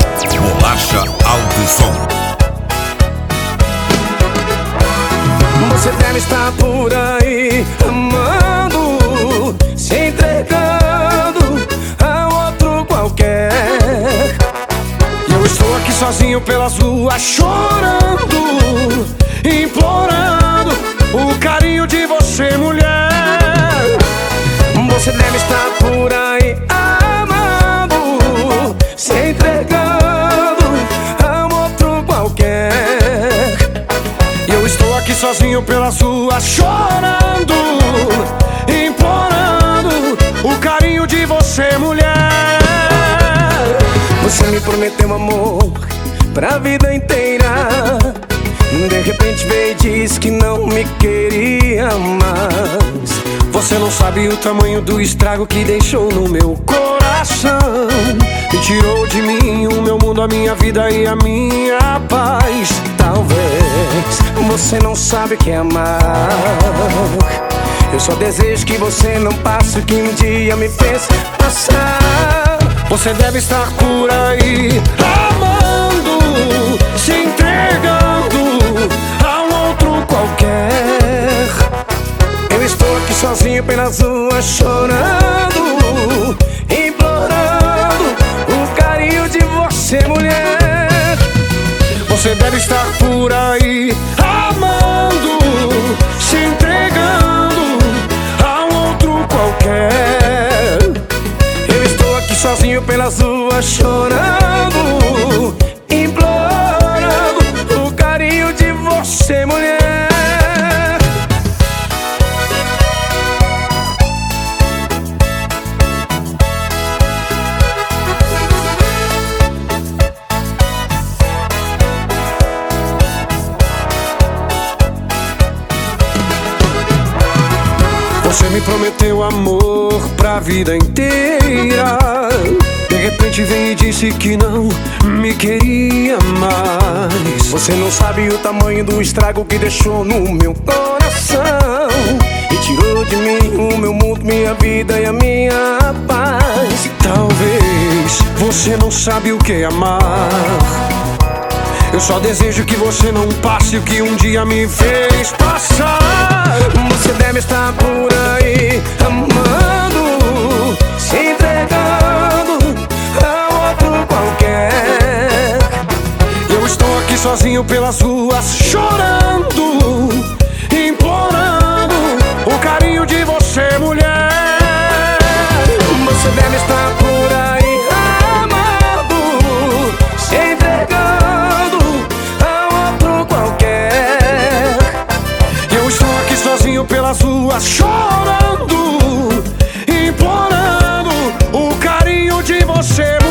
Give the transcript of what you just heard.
Bolacha Alto Som. Você deve estar por aí amando, se entregando a outro qualquer. E eu estou aqui sozinho pelas ruas chorando, implorando o carinho de você, mulher. Você deve estar por aí amando, se entregando a outro qualquer. E eu estou aqui sozinho pelas ruas chorando, implorando o carinho de você, mulher. Você me prometeu amor pra vida inteira, de repente veio e disse que não me queria mais. Você não sabe o tamanho do estrago que deixou no meu coração, e tirou de mim o meu mundo, a minha vida e a minha paz. Talvez você não sabe o que é amar. Eu só desejo que você não passe o que um dia me fez passar. Você deve estar por aí amando, se entregando a um outro qualquer. Eu estou aqui sozinho pelas ruas chorando, implorando o carinho de você, mulher. Você deve estar por aí amando, se entregando a um outro qualquer. Eu estou aqui sozinho pelas ruas chorando, implorando o carinho de você, mulher. Você me prometeu amor pra vida inteira, de repente veio e disse que não me queria mais. Você não sabe o tamanho do estrago que deixou no meu coração, e tirou de mim o meu mundo, minha vida e a minha paz. Talvez você não sabe o que é amar. Eu só desejo que você não passe o que um dia me fez passar. Você deve estar por aí amando, se entregando a outro qualquer. Eu estou aqui sozinho pelas ruas chorando, implorando o carinho de você, mulher. Você deve estar por aí amando, se entregando a outro qualquer. Eu estou aqui sozinho pelas ruas chorando, implorando o carinho de você,